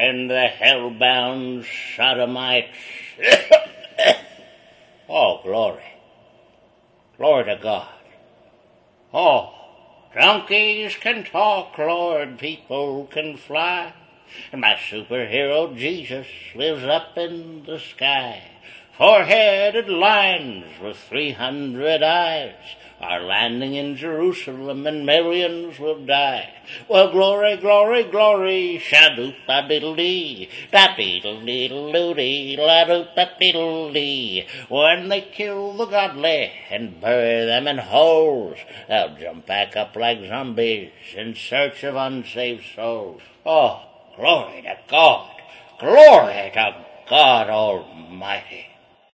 and the hell-bound sodomites. Oh, glory. Glory to God. Oh, donkeys can talk, Lord, people can fly, and my superhero Jesus lives up in the sky. Four-headed lions with 300 eyes are landing in Jerusalem, and millions will die. Well, glory, glory, glory, sha-doop-a-diddle-dee, da-beedle-deedle-doo-dee, la-doop-a-diddle-dee. When they kill the godly and bury them in holes, they'll jump back up like zombies in search of unsaved souls. Oh, glory to God! Glory to God Almighty!